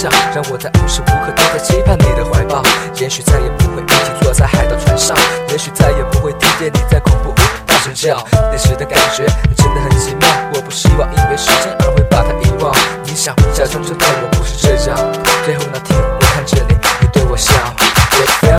想，让我在无时无刻都在期盼你的怀抱。也许再也不会一起坐在海盗船上，也许再也不会听见你在恐怖屋大声叫。那时的感觉真的很奇妙，我不希望因为时间而会把它遗忘。你想假装着对我不是这样，最后那天我看着你，你对我笑。